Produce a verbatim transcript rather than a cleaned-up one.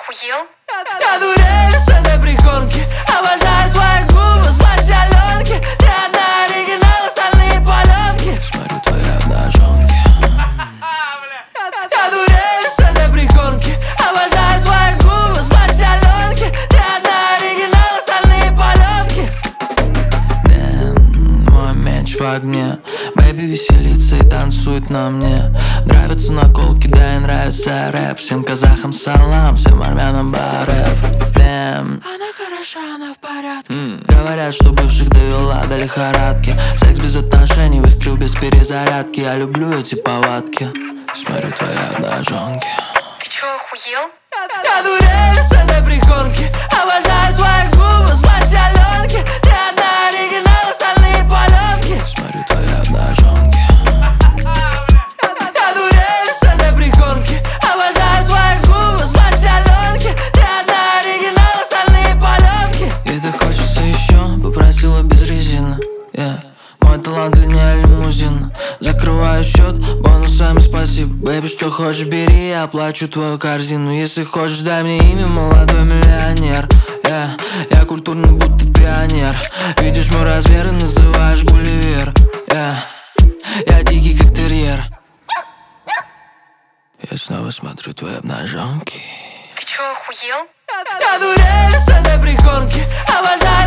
охуел? Я дурею с этой прикормки, обожаю твои губы, сладкие. Ты одна оригинал, остальные паленки. Смотрю твои обнаженки. Я дурею с этой прикормки, обожаю твои губы, сладкие. Ты одна оригинал, остальные паленки. Бэм, мой меч в огне. Бэйби веселится и танцует на мне. Нравятся наколки, да и нравится рэп. Всем казахам салам, всем армянам барев. Бэм. Она хороша, она в порядке. mm. Говорят, что бывших довела до лихорадки. Секс без отношений, выстрел без перезарядки. Я люблю эти повадки. Смотрю твои обнаженки. Ты чё, охуел? Я дурею с этой прикормки, обожаю твои губы, сладкие. Ты одна оригинал, остальные паленки. Смотрю твои обнаженки. Я дурею с этой прикормки, обожаю твои губы, сладкие. Ты одна оригинал, остальные паленки. И так хочется еще, попросила без резины. yeah. Мой талант длиннее лимузин. Закрываю счет, бонусами спасибо. Бэйби, что хочешь, бери, я оплачу твою корзину. Если хочешь, дай мне имя, молодой миллионер. yeah. Я культурный, будто пионер. Видишь мой размер и называешь Гулливер. yeah. Я дикий, как терьер. Я снова смотрю твои обнаженки. Ты чё, охуел? Я дурею с этой прикормки, обожаю